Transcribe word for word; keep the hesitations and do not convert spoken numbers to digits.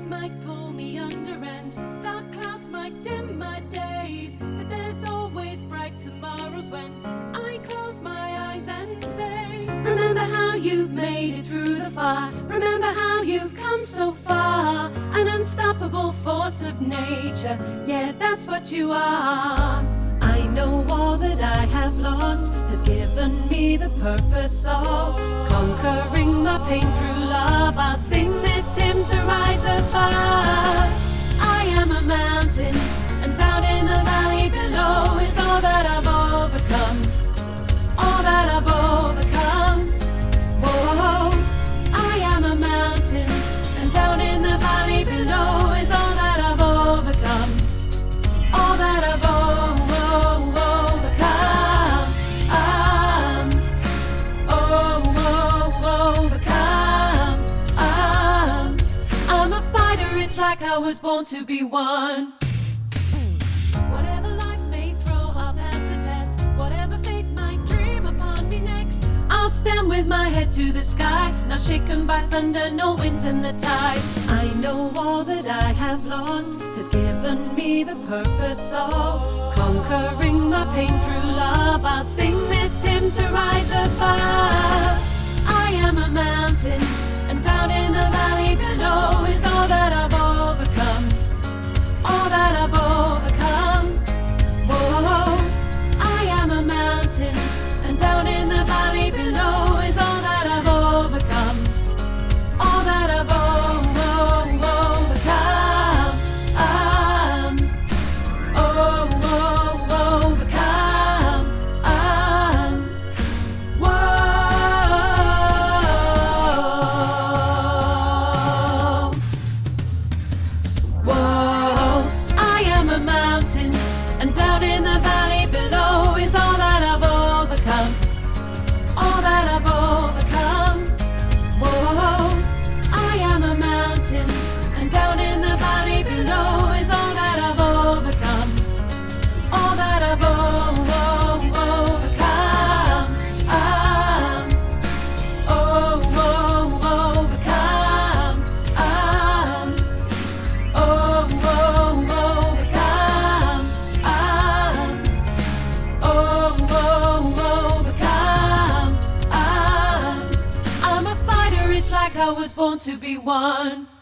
Waves might pull me under and dark clouds might dim my days, but there's always bright tomorrows when I close my eyes and say, remember how you've made it through the fire, remember how you've come so far, an unstoppable force of nature, yeah, that's what you are. I know all that I have lost has given me the purpose of conquering my pain through love. I'll sing this hymn to rise above. I am a mountain, and down in the valley below is all that I've overcome, all that I've overcome. Whoa, I am a mountain, and down in the valley below is all that I've overcome, all that I've overcome. It's like I was born to be one. Whatever life may throw, I'll pass the test. Whatever fate might dream upon me next, I'll stand with my head to the sky, not shaken by thunder, no winds in the tide. I know all that I have lost has given me the purpose of conquering my pain through love. I'll sing this hymn to rise above. I am a mountain, and down in the valley below is all that I've overcome, all that I've overcome. Whoa, I am a mountain, and down in the valley below is all that I've overcome, all that I've overcome. Um, oh, oh, overcome. Um, whoa. And down in the valley below is all that I've overcome, all that I've overcome. Whoa, I am a mountain, and down in the valley below is all that I've overcome, all that I've overcome. Um, oh, oh, overcome. Um, oh, oh, overcome. Oh, oh, overcome. I'm, I'm a fighter, it's like I was born to be one.